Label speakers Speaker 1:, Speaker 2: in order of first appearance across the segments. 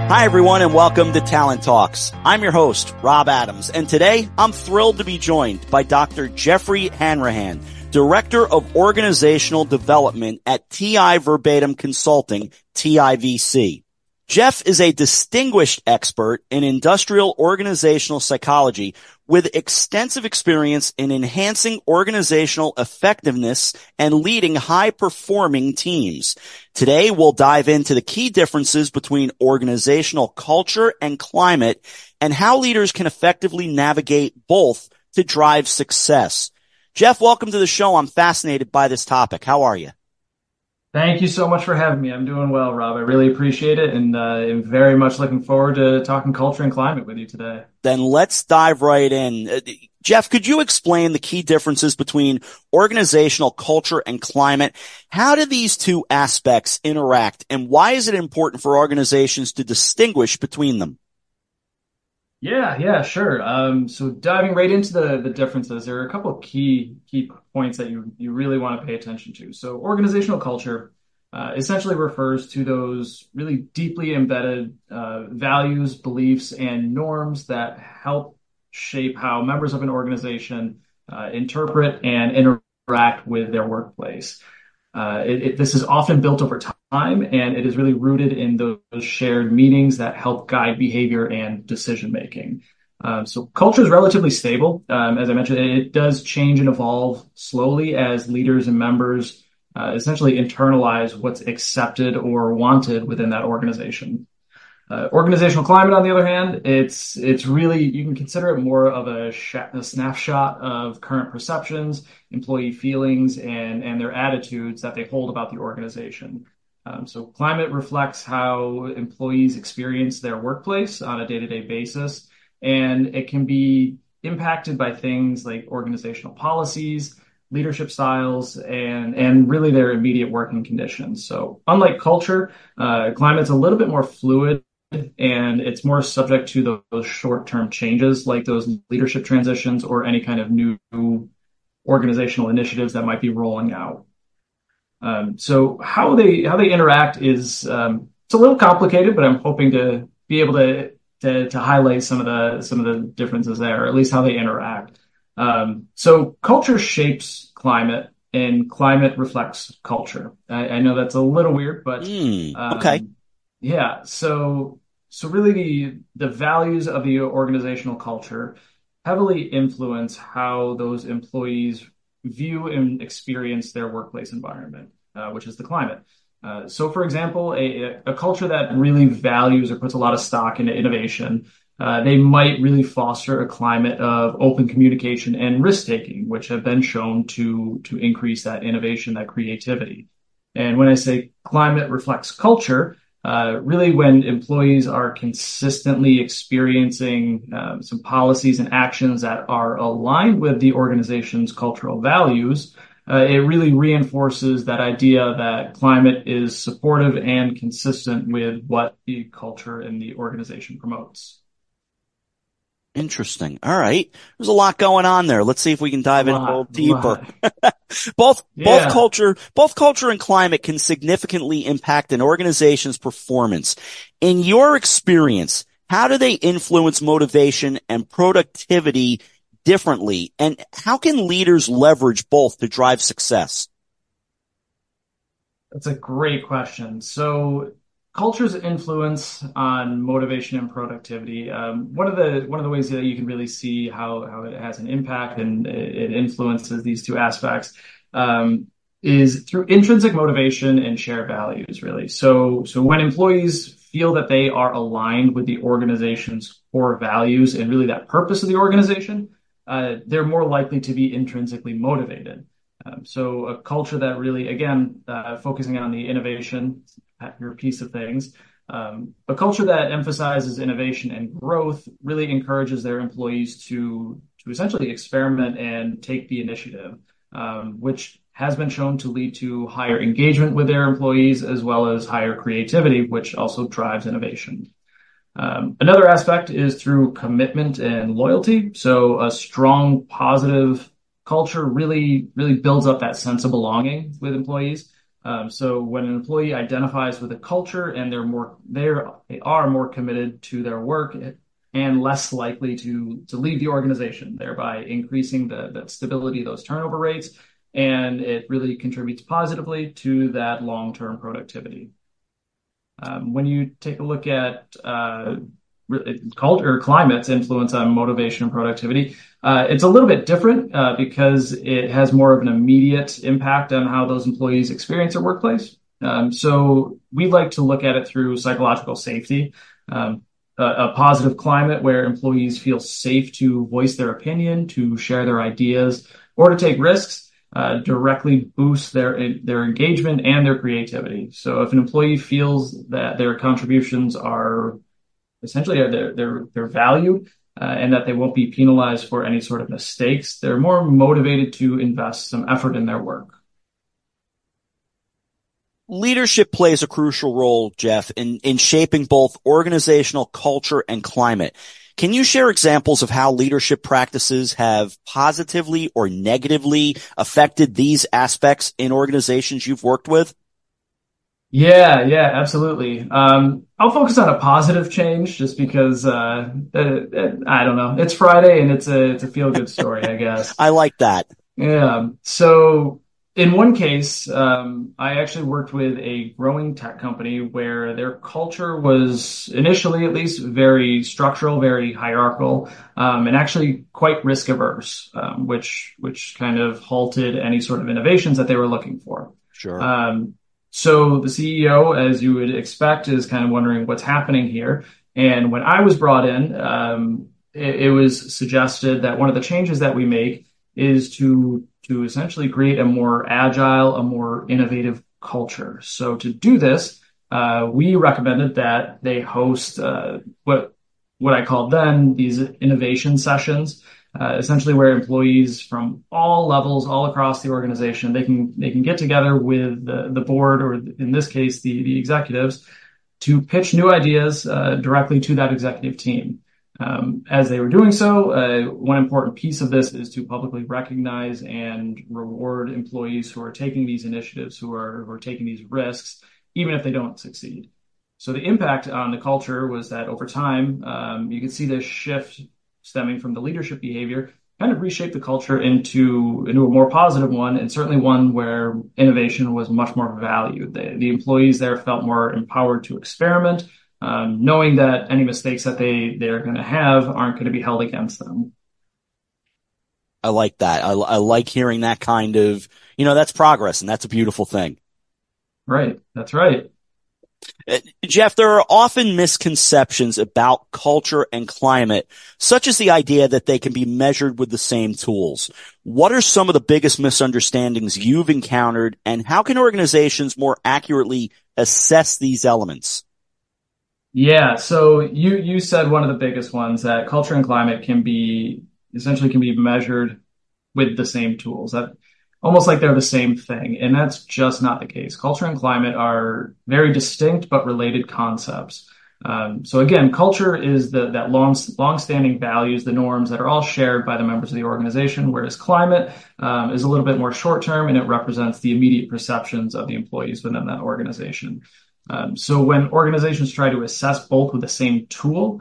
Speaker 1: Hi, everyone, and welcome to Talent Talks. I'm your host, Rob Adams, and today I'm thrilled to be joined by Dr. Jeffrey Hanrahan, Director of Organizational Development at TI Verbatim Consulting, TIVC. Jeff is a distinguished expert in industrial organizational psychology with extensive experience in enhancing organizational effectiveness and leading high-performing teams. Today, we'll dive into the key differences between organizational culture and climate and how leaders can effectively navigate both to drive success. Jeff, welcome to the show. I'm fascinated by this topic. How are you?
Speaker 2: Thank you so much for having me. I'm doing well, Rob. I really appreciate it, and I'm very much looking forward to talking culture and climate with you today.
Speaker 1: Then let's dive right in. Jeff, could you explain the key differences between organizational culture and climate? How do these two aspects interact, and why is it important for organizations to distinguish between them?
Speaker 2: Yeah, sure. So diving right into the differences, there are a couple of key points that you really want to pay attention to. So organizational culture essentially refers to those really deeply embedded values, beliefs, and norms that help shape how members of an organization interpret and interact with their workplace. This is often built over time, and it is really rooted in those shared meanings that help guide behavior and decision making. So culture is relatively stable. As I mentioned, it does change and evolve slowly as leaders and members essentially internalize what's accepted or wanted within that organization. Organizational climate, on the other hand, it's really, you can consider it more of a snapshot of current perceptions, employee feelings, and their attitudes that they hold about the organization. So climate reflects how employees experience their workplace on a day-to-day basis, and it can be impacted by things like organizational policies, leadership styles, and really their immediate working conditions. So unlike culture, climate's a little bit more fluid, and it's more subject to those short-term changes like those leadership transitions or any kind of new organizational initiatives that might be rolling out. So how they interact is it's a little complicated, but I'm hoping to be able to highlight some of the differences there, or at least how they interact. So culture shapes climate, and climate reflects culture. I know that's a little weird, but
Speaker 1: okay.
Speaker 2: Yeah, so really the values of the organizational culture heavily influence how those employees view and experience their workplace environment, which is the climate. So for example, a culture that really values or puts a lot of stock into innovation, they might really foster a climate of open communication and risk-taking, which have been shown to increase that innovation, that creativity. And when I say climate reflects culture, really when employees are consistently experiencing some policies and actions that are aligned with the organization's cultural values, it really reinforces that idea that climate is supportive and consistent with what the culture in the organization promotes.
Speaker 1: Interesting. All right. There's a lot going on there. Let's see if we can dive in a little deeper. Both culture and climate can significantly impact an organization's performance. In your experience, how do they influence motivation and productivity differently? And how can leaders leverage both to drive success?
Speaker 2: That's a great question. So culture's influence on motivation and productivity. One of the ways that you can really see how it has an impact and it influences these two aspects is through intrinsic motivation and shared values, really. So when employees feel that they are aligned with the organization's core values and really that purpose of the organization, they're more likely to be intrinsically motivated. So a culture that really, again, focusing on the innovation, your piece of things, a culture that emphasizes innovation and growth really encourages their employees to essentially experiment and take the initiative, which has been shown to lead to higher engagement with their employees as well as higher creativity, which also drives innovation. Another aspect is through commitment and loyalty. So a strong, positive culture really builds up that sense of belonging with employees. So when an employee identifies with a culture and they are more committed to their work and less likely to leave the organization, thereby increasing the stability of those turnover rates, and it really contributes positively to that long-term productivity. When you take a look at culture or climate's influence on motivation and productivity, it's a little bit different because it has more of an immediate impact on how those employees experience their workplace. So we like to look at it through psychological safety. A positive climate where employees feel safe to voice their opinion, to share their ideas, or to take risks directly boosts their engagement and their creativity. So if an employee feels that their contributions are essentially they're valued and that they won't be penalized for any sort of mistakes, they're more motivated to invest some effort in their work.
Speaker 1: Leadership plays a crucial role, Jeff, in shaping both organizational culture and climate. Can you share examples of how leadership practices have positively or negatively affected these aspects in organizations you've worked with?
Speaker 2: Yeah, absolutely. I'll focus on a positive change just because I don't know. It's Friday and it's a feel good story, I guess.
Speaker 1: I like that.
Speaker 2: Yeah. So in one case, I actually worked with a growing tech company where their culture was initially at least very structural, very hierarchical, and actually quite risk averse, which kind of halted any sort of innovations that they were looking for.
Speaker 1: Sure.
Speaker 2: So the CEO, as you would expect, is kind of wondering what's happening here. And when I was brought in, it was suggested that one of the changes that we make is to essentially create a more agile, a more innovative culture. So to do this, we recommended that they host what I called then these innovation sessions. Essentially where employees from all levels, all across the organization, they can get together with the board, or in this case, the executives, to pitch new ideas directly to that executive team. As they were doing so, one important piece of this is to publicly recognize and reward employees who are taking these initiatives, who are taking these risks, even if they don't succeed. So the impact on the culture was that over time, you could see this shift stemming from the leadership behavior kind of reshape the culture into a more positive one, and certainly one where innovation was much more valued. The employees there felt more empowered to experiment, knowing that any mistakes that they're going to have aren't going to be held against them.
Speaker 1: I like that. I like hearing that kind of, that's progress, and that's a beautiful thing.
Speaker 2: Right. That's right.
Speaker 1: Jeff, there are often misconceptions about culture and climate, such as the idea that they can be measured with the same tools. What are some of the biggest misunderstandings you've encountered, and how can organizations more accurately assess these elements?
Speaker 2: Yeah, so you said one of the biggest ones, that culture and climate can be measured with the same tools. That almost like they're the same thing. And that's just not the case. Culture and climate are very distinct but related concepts. So again, culture is that long-standing values, the norms that are all shared by the members of the organization, whereas climate is a little bit more short-term, and it represents the immediate perceptions of the employees within that organization. So when organizations try to assess both with the same tool,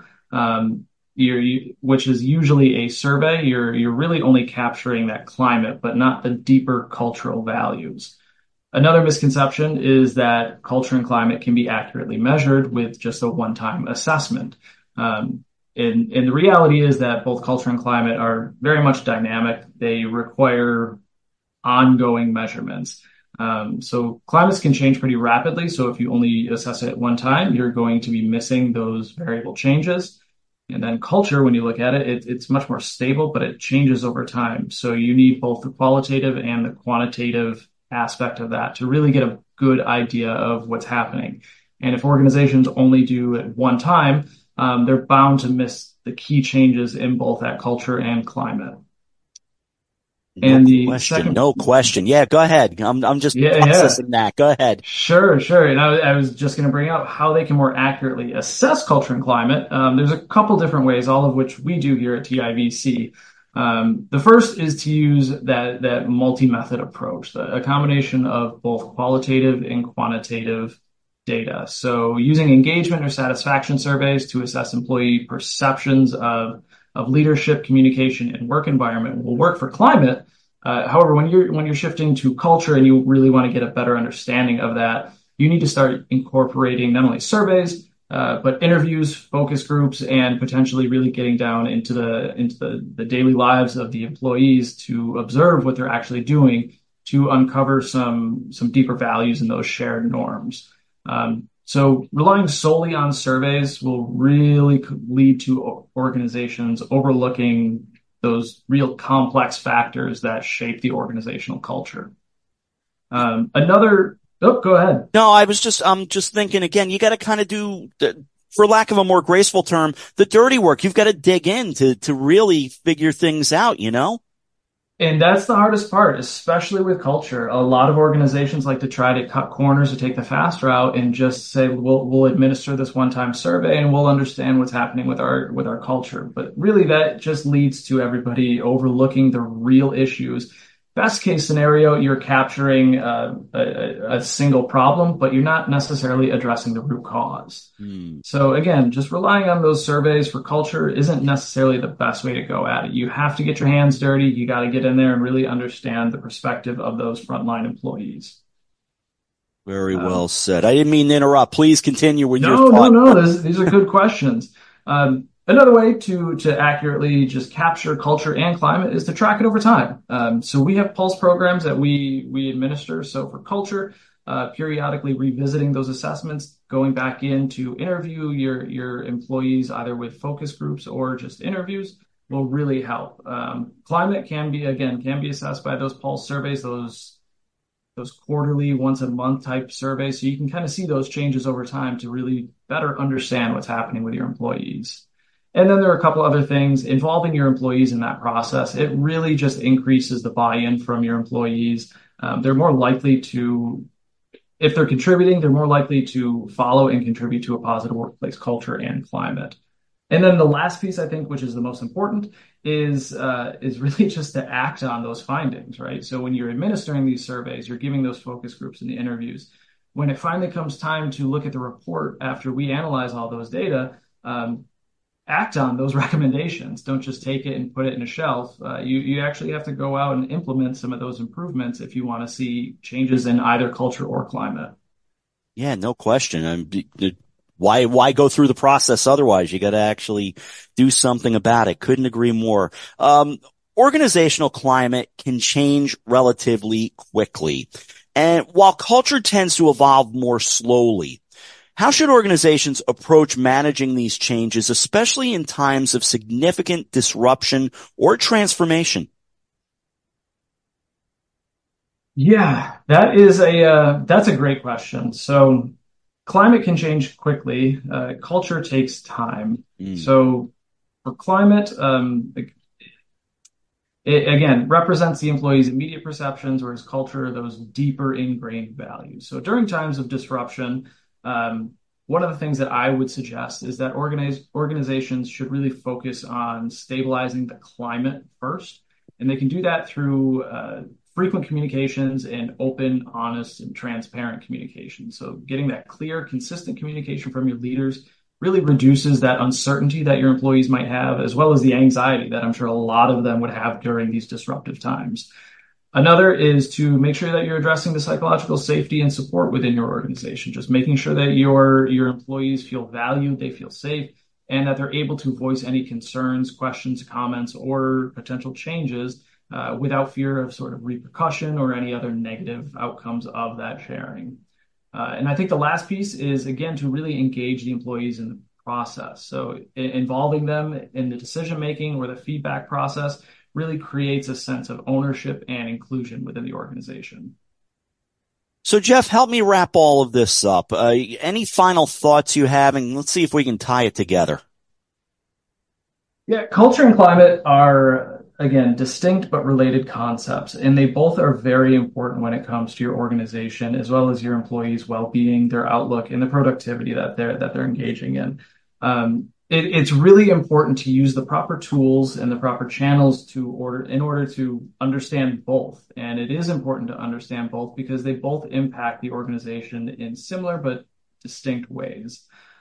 Speaker 2: which is usually a survey, you're really only capturing that climate, but not the deeper cultural values. Another misconception is that culture and climate can be accurately measured with just a one-time assessment. And the reality is that both culture and climate are very much dynamic. They require ongoing measurements. So climates can change pretty rapidly. So if you only assess it at one time, you're going to be missing those variable changes. And then culture, when you look at it, it's much more stable, but it changes over time. So you need both the qualitative and the quantitative aspect of that to really get a good idea of what's happening. And if organizations only do it one time, they're bound to miss the key changes in both that culture and climate.
Speaker 1: No question. Yeah, go ahead. I'm just processing that. Go ahead.
Speaker 2: Sure. And I was just going to bring up how they can more accurately assess culture and climate. There's a couple different ways, all of which we do here at TIVC. The first is to use that multi-method approach, a combination of both qualitative and quantitative data. So using engagement or satisfaction surveys to assess employee perceptions of leadership, communication, and work environment will work for climate. However, when you're shifting to culture and you really want to get a better understanding of that, you need to start incorporating not only surveys, but interviews, focus groups, and potentially really getting down into the daily lives of the employees to observe what they're actually doing to uncover some deeper values and those shared norms. So relying solely on surveys will really lead to organizations overlooking those real complex factors that shape the organizational culture. Go ahead.
Speaker 1: No, I'm just thinking again, you got to kind of do, for lack of a more graceful term, the dirty work. You've got to dig in to really figure things out, you know?
Speaker 2: And that's the hardest part, especially with culture. A lot of organizations like to try to cut corners or take the fast route and just say, we'll administer this one-time survey and we'll understand what's happening with our culture. But really that just leads to everybody overlooking the real issues. Best case scenario, you're capturing a single problem, but you're not necessarily addressing the root cause. So again, just relying on those surveys for culture isn't necessarily the best way to go at it. You have to get your hands dirty. You got to get in there and really understand the perspective of those frontline employees.
Speaker 1: Very well said. I didn't mean to interrupt. Please continue with your thought.
Speaker 2: No. These are good questions. Another way to accurately just capture culture and climate is to track it over time. So we have pulse programs that we administer. So for culture, periodically revisiting those assessments, going back in to interview your employees either with focus groups or just interviews will really help. Climate can be assessed by those pulse surveys, those quarterly, once a month type surveys. So you can kind of see those changes over time to really better understand what's happening with your employees. And then there are a couple other things involving your employees in that process. It really just increases the buy-in from your employees. They're more likely to, if they're contributing, they're more likely to follow and contribute to a positive workplace culture and climate. And then the last piece, I think, which is the most important, is really just to act on those findings, right? So when you're administering these surveys, you're giving those focus groups and the interviews. When it finally comes time to look at the report after we analyze all those data, act on those recommendations. Don't just take it and put it in a shelf. You actually have to go out and implement some of those improvements if you want to see changes in either culture or climate.
Speaker 1: Yeah, no question. Why go through the process otherwise? You got to actually do something about it. Couldn't agree more. Organizational climate can change relatively quickly. And while culture tends to evolve more slowly, how should organizations approach managing these changes, especially in times of significant disruption or transformation?
Speaker 2: Yeah, that's a great question. So climate can change quickly. Culture takes time. So for climate, it again represents the employee's immediate perceptions, whereas culture, those deeper ingrained values. So during times of disruption, one of the things that I would suggest is that organizations should really focus on stabilizing the climate first. And they can do that through frequent communications and open, honest, and transparent communication. So getting that clear, consistent communication from your leaders really reduces that uncertainty that your employees might have, as well as the anxiety that I'm sure a lot of them would have during these disruptive times. Another is to make sure that you're addressing the psychological safety and support within your organization, just making sure that your employees feel valued, they feel safe, and that they're able to voice any concerns, questions, comments, or potential changes without fear of sort of repercussion or any other negative outcomes of that sharing. And I think the last piece is, again, to really engage the employees in the process. So involving them in the decision-making or the feedback process really creates a sense of ownership and inclusion within the organization.
Speaker 1: So, Jeff, help me wrap all of this up. Any final thoughts you have, and let's see if we can tie it together.
Speaker 2: Yeah, culture and climate are, again, distinct but related concepts, and they both are very important when it comes to your organization, as well as your employees' well-being, their outlook, and the productivity that they're engaging in. It's really important to use the proper tools and the proper channels in order to understand both. And it is important to understand both because they both impact the organization in similar but distinct ways.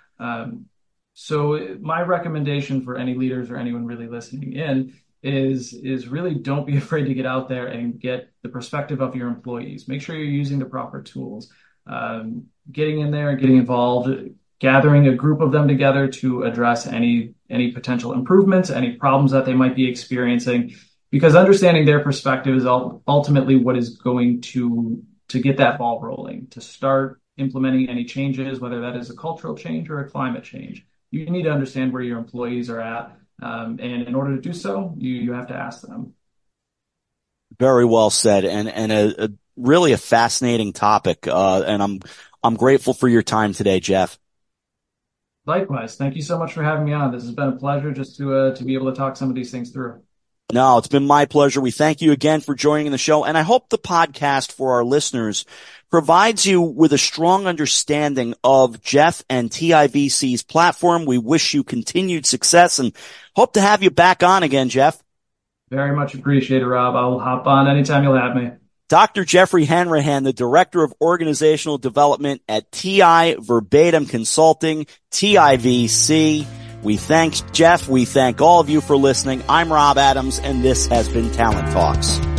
Speaker 2: So my recommendation for any leaders or anyone really listening in is really don't be afraid to get out there and get the perspective of your employees. Make sure you're using the proper tools. Getting in there, getting involved, gathering a group of them together to address any potential improvements, any problems that they might be experiencing, because understanding their perspective is ultimately what is going to get that ball rolling, to start implementing any changes, whether that is a cultural change or a climate change. You need to understand where your employees are at, and in order to do so, you have to ask them.
Speaker 1: Very well said, and a really a fascinating topic, and I'm grateful for your time today, Jeff.
Speaker 2: Likewise. Thank you so much for having me on. This has been a pleasure just to be able to talk some of these things through.
Speaker 1: No, it's been my pleasure. We thank you again for joining the show. And I hope the podcast for our listeners provides you with a strong understanding of Jeff and TIVC's platform. We wish you continued success and hope to have you back on again, Jeff.
Speaker 2: Very much appreciated, Rob. I'll hop on anytime you'll have me.
Speaker 1: Dr. Jeffrey Hanrahan, the Director of Organizational Development at TI Verbatim Consulting, TIVC. We thank Jeff. We thank all of you for listening. I'm Rob Adams, and this has been Talent Talks.